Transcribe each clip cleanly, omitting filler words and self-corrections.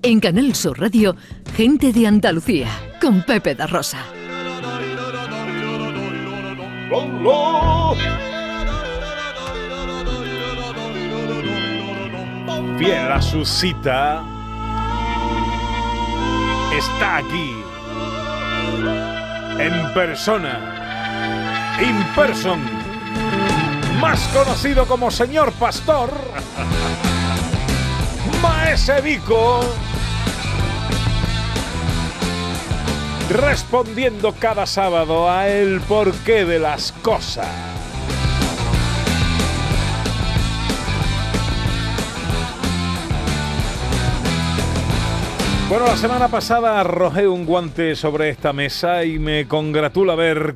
En Canal Sur Radio, Gente de Andalucía, con Pepe da Rosa. Bien, a su cita está aquí, en persona, in person, más conocido como Señor Pastor, Maese Vico, respondiendo cada sábado a el porqué de las cosas. Bueno, la semana pasada arrojé un guante sobre esta mesa y me congratula ver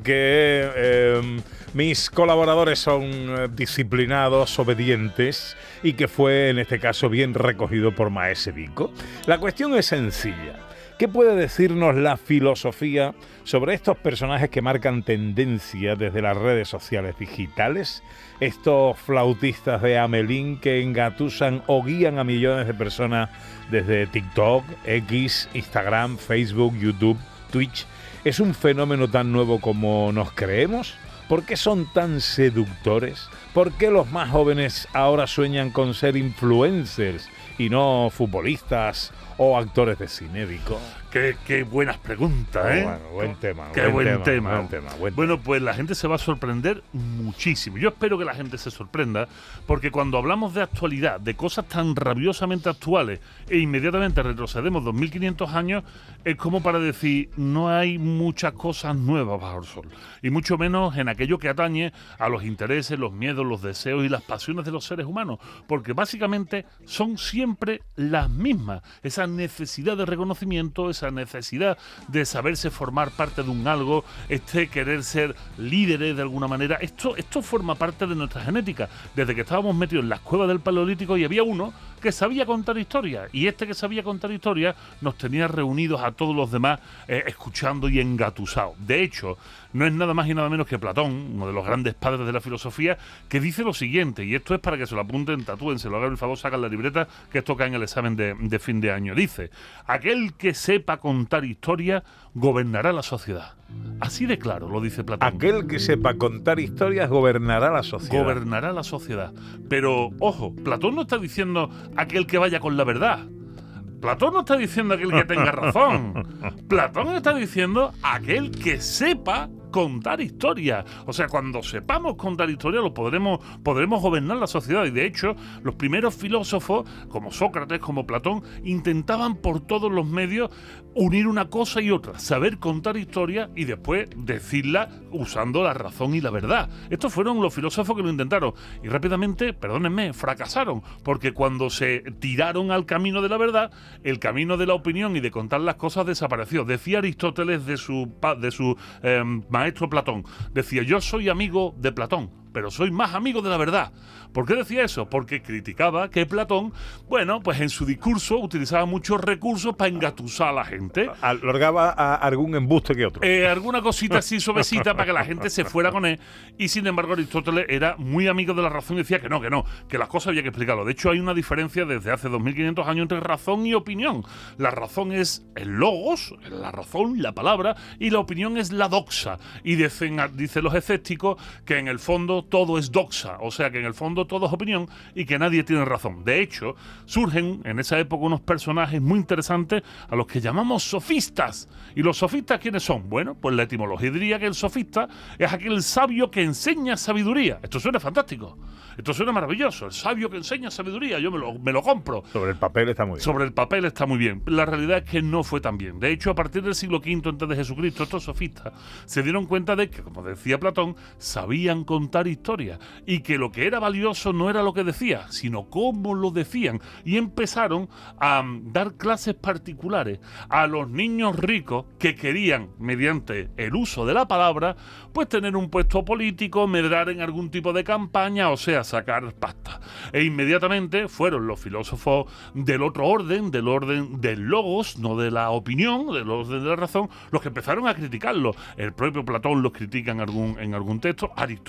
que mis colaboradores son disciplinados, obedientes y que fue, en este caso, bien recogido por Maese Vico. La cuestión es sencilla. ¿Qué puede decirnos la filosofía sobre estos personajes que marcan tendencia desde las redes sociales digitales? Estos flautistas de Hamelín que engatusan o guían a millones de personas desde TikTok, X, Instagram, Facebook, YouTube, Twitch. ¿Es un fenómeno tan nuevo como nos creemos? ¿Por qué son tan seductores? ¿Por qué los más jóvenes ahora sueñan con ser influencers y no futbolistas o actores de cine, Vico? Qué buenas preguntas, ¿eh? Bueno, buen tema. Qué buen tema. Bueno, pues la gente se va a sorprender muchísimo. Yo espero que la gente se sorprenda, porque cuando hablamos de actualidad, de cosas tan rabiosamente actuales, e inmediatamente retrocedemos 2500 años, es como para decir, no hay muchas cosas nuevas bajo el sol. Y mucho menos en aquello que atañe a los intereses, los miedos, los deseos y las pasiones de los seres humanos. Porque básicamente son siempre las mismas. Esa necesidad de reconocimiento, esa necesidad de saberse formar parte de un algo, querer ser líderes de alguna manera, esto forma parte de nuestra genética. Desde que estábamos metidos en las cuevas del Paleolítico y había uno que sabía contar historias, y que sabía contar historias nos tenía reunidos a todos los demás escuchando y engatusados. De hecho, no es nada más y nada menos que Platón, uno de los grandes padres de la filosofía, que dice lo siguiente, y esto es para que se lo apunten, tatúense, lo hagan el favor, sacan la libreta, que esto cae en el examen de fin de año. Dice: aquel que sepa contar historia gobernará la sociedad. Así de claro lo dice Platón. Aquel que sepa contar historias gobernará la sociedad. Gobernará la sociedad. Pero, ojo, Platón no está diciendo aquel que vaya con la verdad. Platón no está diciendo aquel que tenga razón. Platón está diciendo aquel que sepa contar historia. O sea, cuando sepamos contar historia podremos gobernar la sociedad. Y de hecho, los primeros filósofos, como Sócrates, como Platón, intentaban por todos los medios unir una cosa y otra, saber contar historia y después decirla usando la razón y la verdad. Estos fueron los filósofos que lo intentaron y rápidamente, perdónenme, fracasaron, porque cuando se tiraron al camino de la verdad, el camino de la opinión y de contar las cosas desapareció. Decía Aristóteles de su maestro Platón, decía: yo soy amigo de Platón, pero soy más amigo de la verdad. ¿Por qué decía eso? Porque criticaba que Platón, bueno, pues en su discurso utilizaba muchos recursos para engatusar a la gente. Alargaba a algún embuste que otro. Alguna cosita así suavecita para que la gente se fuera con él. Y sin embargo Aristóteles era muy amigo de la razón y decía que no, que las cosas había que explicarlo. De hecho, hay una diferencia desde hace 2500 años entre razón y opinión. La razón es el logos, la razón, la palabra, y la opinión es la doxa. Y dicen los escépticos que en el fondo todo es doxa, o sea que en el fondo todo es opinión y que nadie tiene razón. De hecho, surgen en esa época unos personajes muy interesantes a los que llamamos sofistas. ¿Y los sofistas quiénes son? Bueno, pues la etimología diría que el sofista es aquel sabio que enseña sabiduría. Esto suena fantástico, esto suena maravilloso. El sabio que enseña sabiduría, yo me lo compro. Sobre el papel está muy bien. Sobre el papel está muy bien. La realidad es que no fue tan bien. De hecho, a partir del siglo V antes de Jesucristo, estos sofistas se dieron cuenta de que, como decía Platón, sabían contar historia y que lo que era valioso no era lo que decía, sino cómo lo decían, y empezaron a dar clases particulares a los niños ricos que querían, mediante el uso de la palabra, pues tener un puesto político, medrar en algún tipo de campaña, o sea, sacar pasta. E inmediatamente fueron los filósofos del otro orden, del orden del logos, no de la opinión, del orden de la razón, los que empezaron a criticarlo. El propio Platón los critica en algún texto, Aristóteles, por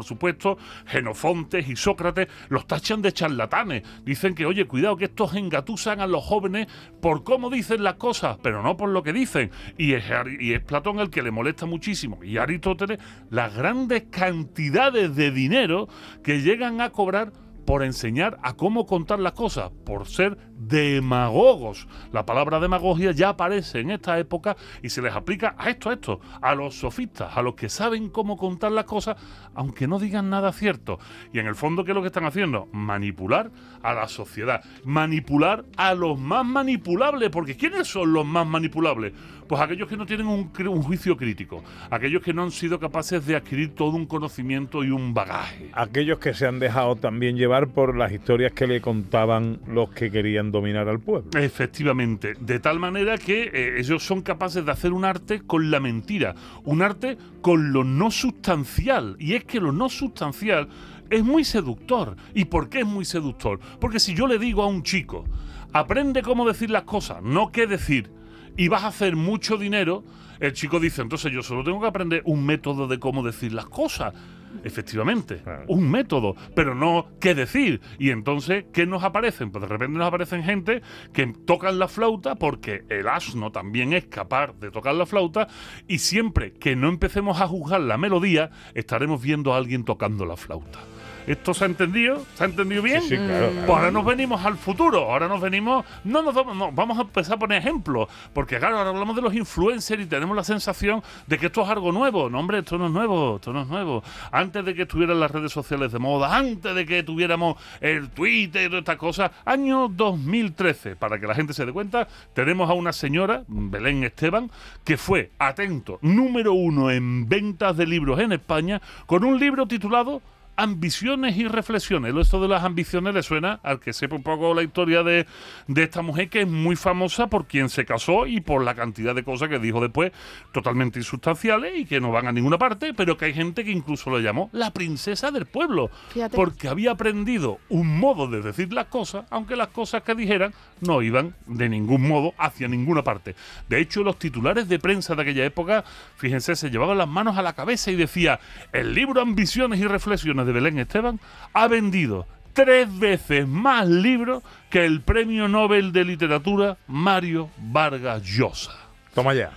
por supuesto, Jenofonte y Sócrates los tachan de charlatanes. Dicen que, oye, cuidado que estos engatusan a los jóvenes por cómo dicen las cosas, pero no por lo que dicen. Y es Platón el que le molesta muchísimo, y Aristóteles, las grandes cantidades de dinero que llegan a cobrar por enseñar a cómo contar las cosas, por ser demagogos. La palabra demagogia ya aparece en esta época y se les aplica a esto, a los sofistas, a los que saben cómo contar las cosas, aunque no digan nada cierto. Y en el fondo, ¿qué es lo que están haciendo? Manipular a la sociedad, manipular a los más manipulables, porque ¿quiénes son los más manipulables? Pues aquellos que no tienen un juicio crítico, aquellos que no han sido capaces de adquirir todo un conocimiento y un bagaje. Aquellos que se han dejado también llevar por las historias que le contaban los que querían dominar al pueblo. Efectivamente, de tal manera que ellos son capaces de hacer un arte con la mentira, un arte con lo no sustancial, y es que lo no sustancial es muy seductor. ¿Y por qué es muy seductor? Porque si yo le digo a un chico, aprende cómo decir las cosas, no qué decir, y vas a hacer mucho dinero, el chico dice, entonces yo solo tengo que aprender un método de cómo decir las cosas. Efectivamente, un método, pero no qué decir. Y entonces, ¿qué nos aparecen? Pues de repente nos aparecen gente que tocan la flauta, porque el asno también es capaz de tocar la flauta, y siempre que no empecemos a juzgar la melodía, estaremos viendo a alguien tocando la flauta. ¿Esto se ha entendido? ¿Se ha entendido bien? Sí, claro. Pues ahora nos venimos al futuro, ahora nos venimos... No, vamos a empezar a poner ejemplos, porque claro, ahora hablamos de los influencers y tenemos la sensación de que esto es algo nuevo. No, hombre, esto no es nuevo. Antes de que estuvieran las redes sociales de moda, antes de que tuviéramos el Twitter y todas estas cosas, año 2013, para que la gente se dé cuenta, tenemos a una señora, Belén Esteban, que fue, atento, número 1 en ventas de libros en España, con un libro titulado Ambiciones y reflexiones. Esto de las ambiciones le suena al que sepa un poco la historia de esta mujer, que es muy famosa por quien se casó y por la cantidad de cosas que dijo después, totalmente insustanciales y que no van a ninguna parte, pero que hay gente que incluso lo llamó la princesa del pueblo. Fíjate. Porque había aprendido un modo de decir las cosas, aunque las cosas que dijeran no iban de ningún modo hacia ninguna parte. De hecho, los titulares de prensa de aquella época, fíjense, se llevaban las manos a la cabeza y decía: el libro Ambiciones y reflexiones de Belén Esteban ha vendido 3 veces más libros que el premio Nobel de Literatura Mario Vargas Llosa. Toma ya.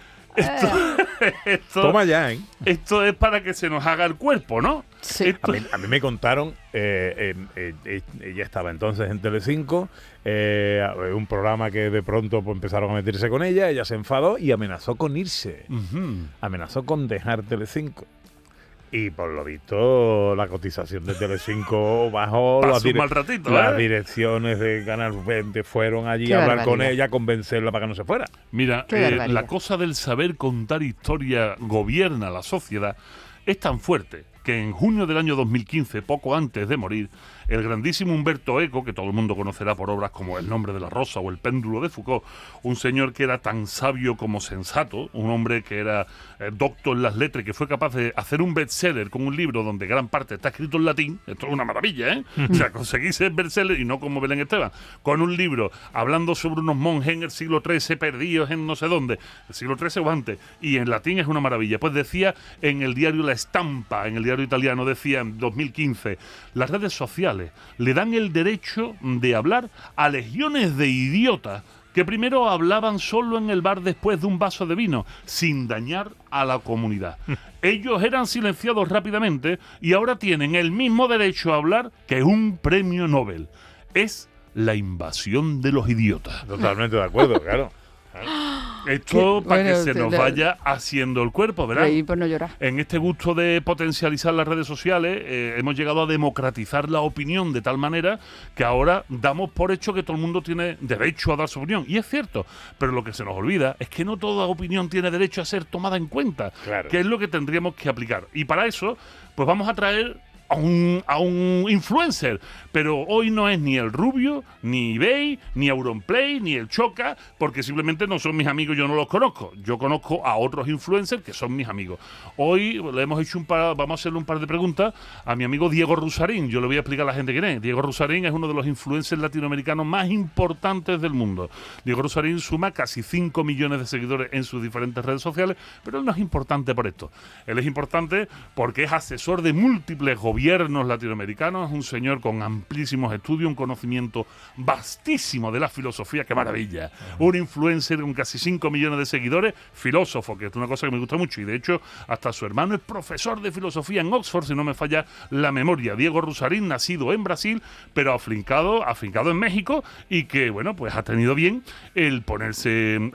Esto, toma ya, ¿eh? Esto es para que se nos haga el cuerpo, ¿no? Sí. A mí me contaron, ella estaba entonces en Telecinco, un programa que de pronto pues, empezaron a meterse con ella se enfadó y amenazó con irse. Amenazó con dejar Telecinco. Y por lo visto la cotización de Telecinco bajó, las direcciones de Canal 20 fueron allí a hablar con ella, a convencerla para que no se fuera. Mira, la cosa del saber contar historia gobierna la sociedad es tan fuerte que en junio del año 2015, poco antes de morir, el grandísimo Humberto Eco, que todo el mundo conocerá por obras como El nombre de la rosa o El péndulo de Foucault, un señor que era tan sabio como sensato, un hombre que era doctor en las letras, que fue capaz de hacer un bestseller con un libro donde gran parte está escrito en latín. Esto es una maravilla, ¿eh? O sea, conseguirse el bestseller, y no como Belén Esteban, con un libro hablando sobre unos monjes en el siglo XIII perdidos en no sé dónde, el siglo XIII o antes, y en latín, es una maravilla. Pues decía en el diario La Estampa, en el diario italiano, decía en 2015, las redes sociales le dan el derecho de hablar a legiones de idiotas que primero hablaban solo en el bar después de un vaso de vino, sin dañar a la comunidad. Ellos eran silenciados rápidamente y ahora tienen el mismo derecho a hablar que un premio Nobel. Es la invasión de los idiotas. Totalmente de acuerdo, claro. Esto para que se nos vaya haciendo el cuerpo, ¿verdad? Reír por no llorar. En este gusto de potencializar las redes sociales, hemos llegado a democratizar la opinión de tal manera que ahora damos por hecho que todo el mundo tiene derecho a dar su opinión. Y es cierto, pero lo que se nos olvida es que no toda opinión tiene derecho a ser tomada en cuenta, claro, que es lo que tendríamos que aplicar. Y para eso, pues vamos a traer a un influencer, pero hoy no es ni el Rubio, ni eBay, ni Auronplay, ni el Choca, porque simplemente no son mis amigos, yo no los conozco. Yo conozco a otros influencers que son mis amigos. Hoy le hemos hecho vamos a hacerle un par de preguntas a mi amigo Diego Rusarín. Yo le voy a explicar a la gente quién es. Diego Rusarín es uno de los influencers latinoamericanos más importantes del mundo. Diego Rusarín suma casi 5 millones de seguidores en sus diferentes redes sociales, pero él no es importante por esto. Él es importante porque es asesor de múltiples gobiernos gobiernos latinoamericanos, es un señor con amplísimos estudios, un conocimiento vastísimo de la filosofía, ¡qué maravilla! Un influencer con casi 5 millones de seguidores, filósofo, que es una cosa que me gusta mucho, y de hecho hasta su hermano es profesor de filosofía en Oxford, si no me falla la memoria. Diego Rusarín, nacido en Brasil, pero afincado en México, y que, bueno, pues ha tenido bien el ponerse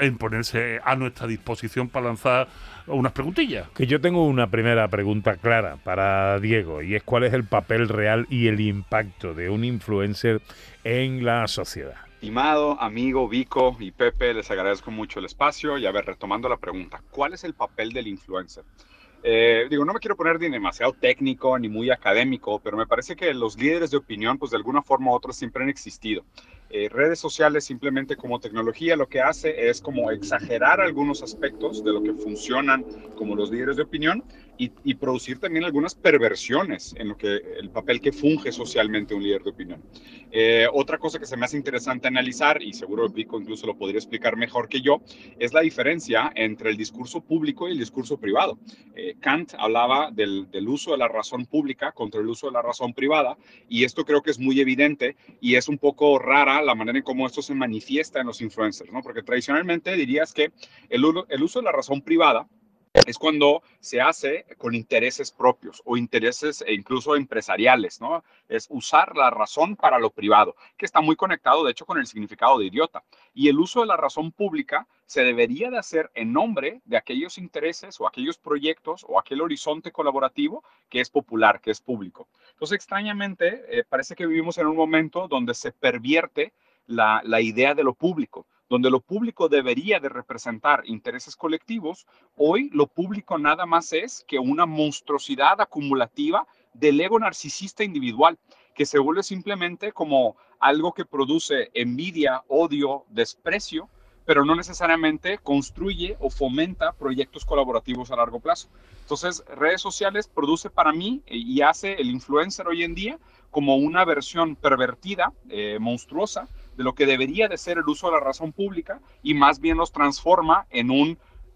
a nuestra disposición para lanzar unas preguntillas. Que yo tengo una primera pregunta clara para Diego, y es ¿cuál es el papel real y el impacto de un influencer en la sociedad? Estimado amigo Vico y Pepe, les agradezco mucho el espacio. Y a ver, retomando la pregunta, ¿cuál es el papel del influencer? No me quiero poner ni demasiado técnico ni muy académico, pero me parece que los líderes de opinión, pues de alguna forma u otra siempre han existido. Redes sociales simplemente como tecnología lo que hace es como exagerar algunos aspectos de lo que funcionan como los líderes de opinión y producir también algunas perversiones en lo que el papel que funge socialmente un líder de opinión. Otra cosa que se me hace interesante analizar, y seguro Vico incluso lo podría explicar mejor que yo, es la diferencia entre el discurso público y el discurso privado. Kant hablaba del uso de la razón pública contra el uso de la razón privada, y esto creo que es muy evidente y es un poco rara la manera en cómo esto se manifiesta en los influencers, ¿no? Porque tradicionalmente dirías que el uso de la razón privada es cuando se hace con intereses propios o intereses incluso empresariales, ¿no? Es usar la razón para lo privado, que está muy conectado, de hecho, con el significado de idiota. Y el uso de la razón pública se debería de hacer en nombre de aquellos intereses o aquellos proyectos o aquel horizonte colaborativo que es popular, que es público. Entonces, extrañamente, parece que vivimos en un momento donde se pervierte la idea de lo público, donde lo público debería de representar intereses colectivos. Hoy lo público nada más es que una monstruosidad acumulativa del ego narcisista individual, que se vuelve simplemente como algo que produce envidia, odio, desprecio, pero no necesariamente construye o fomenta proyectos colaborativos a largo plazo. Entonces, redes sociales produce para mí y hace el influencer hoy en día como una versión pervertida, monstruosa, de lo que debería de ser el uso de la razón pública, y más bien los transforma en un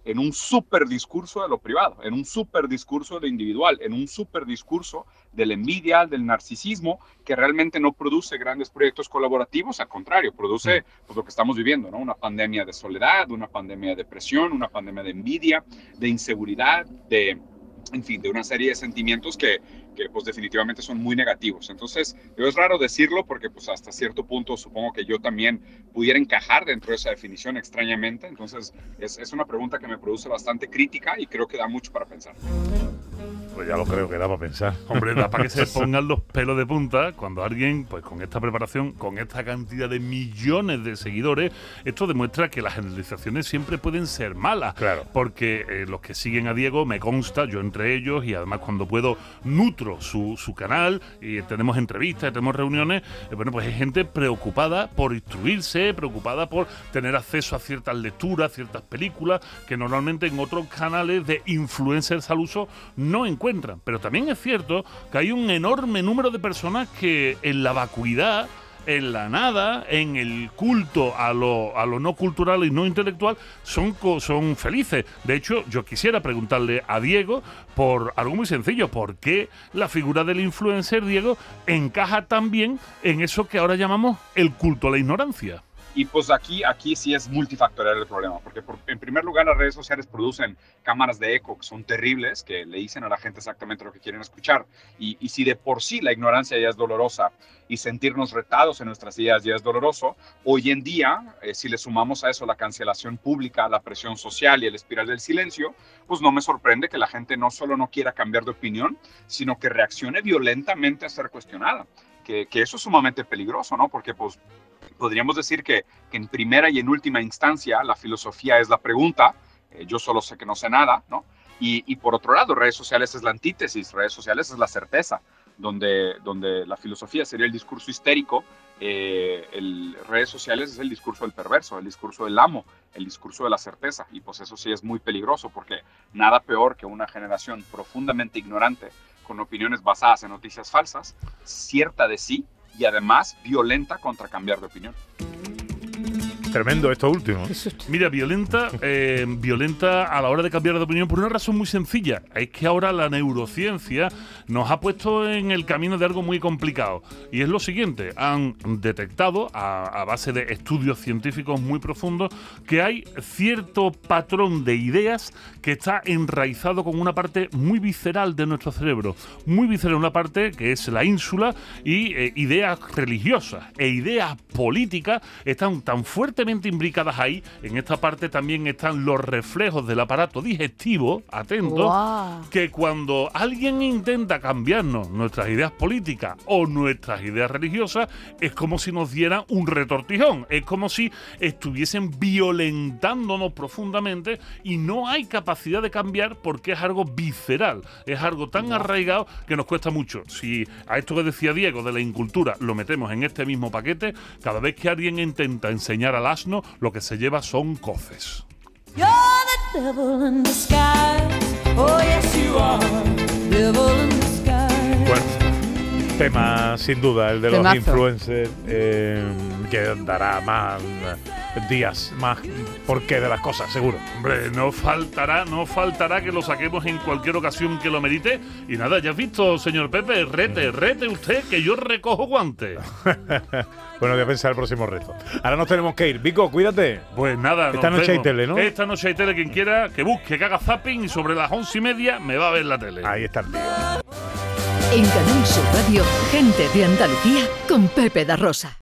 súper discurso de lo privado, en un súper discurso de lo individual, en un súper discurso de la envidia, del narcisismo, que realmente no produce grandes proyectos colaborativos, al contrario, produce pues, lo que estamos viviendo, ¿no? Una pandemia de soledad, una pandemia de depresión, una pandemia de envidia, de inseguridad, en fin, de una serie de sentimientos que pues definitivamente son muy negativos. Entonces, es raro decirlo porque pues hasta cierto punto supongo que yo también pudiera encajar dentro de esa definición extrañamente. Entonces, es una pregunta que me produce bastante crítica y creo que da mucho para pensar. Pues ya lo creo que da para pensar. Hombre, da para que se pongan los pelos de punta cuando alguien, pues con esta preparación, con esta cantidad de millones de seguidores, esto demuestra que las generalizaciones siempre pueden ser malas. Claro. Porque los que siguen a Diego, me consta, yo entre ellos, y además cuando puedo nutro su canal, y tenemos entrevistas, tenemos reuniones, bueno, pues hay gente preocupada por instruirse, preocupada por tener acceso a ciertas lecturas, ciertas películas, que normalmente en otros canales de influencers al uso no encuentran. Pero también es cierto que hay un enorme número de personas que en la vacuidad, en la nada, en el culto a lo no cultural y no intelectual, son felices. De hecho, yo quisiera preguntarle a Diego por algo muy sencillo. ¿Por qué la figura del influencer, Diego, encaja tan bien en eso que ahora llamamos el culto a la ignorancia? Y pues aquí sí es multifactorial el problema, porque en primer lugar las redes sociales producen cámaras de eco que son terribles, que le dicen a la gente exactamente lo que quieren escuchar. Y si de por sí la ignorancia ya es dolorosa y sentirnos retados en nuestras ideas ya es doloroso, hoy en día, si le sumamos a eso la cancelación pública, la presión social y el espiral del silencio, pues no me sorprende que la gente no solo no quiera cambiar de opinión, sino que reaccione violentamente a ser cuestionada. Que eso es sumamente peligroso, ¿no? Porque pues podríamos decir que en primera y en última instancia la filosofía es la pregunta, yo solo sé que no sé nada, ¿no? Y por otro lado, redes sociales es la antítesis, redes sociales es la certeza, donde la filosofía sería el discurso histérico, redes sociales es el discurso del perverso, el discurso del amo, el discurso de la certeza, y pues eso sí es muy peligroso, porque nada peor que una generación profundamente ignorante, con opiniones basadas en noticias falsas, cierta de sí, y además violenta contra cambiar de opinión. Tremendo esto último. Mira, violenta a la hora de cambiar de opinión por una razón muy sencilla. Es que ahora la neurociencia nos ha puesto en el camino de algo muy complicado. Y es lo siguiente, han detectado, a base de estudios científicos muy profundos, que hay cierto patrón de ideas que está enraizado con una parte muy visceral de nuestro cerebro. Muy visceral, una parte que es la ínsula, y ideas religiosas e ideas políticas están tan fuertemente imbricadas ahí. En esta parte también están los reflejos del aparato digestivo, atento, que cuando alguien intenta cambiarnos nuestras ideas políticas o nuestras ideas religiosas, es como si nos dieran un retortijón, es como si estuviesen violentándonos profundamente, y no hay capacidad de cambiar porque es algo visceral, es algo tan arraigado que nos cuesta mucho. Si a esto que decía Diego de la incultura lo metemos en este mismo paquete, cada vez que alguien intenta enseñar al asno, lo que se lleva son coces. Bueno, tema sin duda, el de los Temazo. influencers, que dará más días, más porqué de las cosas, seguro. Hombre, no faltará que lo saquemos en cualquier ocasión que lo merite. Y nada, ya has visto, señor Pepe, rete usted, que yo recojo guantes. Bueno, voy a pensar el próximo reto. Ahora nos tenemos que ir. Vico, cuídate. Pues nada, Esta nos noche hay vemos. tele, ¿no? Esta noche hay tele, quien quiera, que busque, que haga zapping, y sobre las 11:30 me va a ver la tele. Ahí está el tío. En Canal Sur Radio, gente de Andalucía con Pepe da Rosa.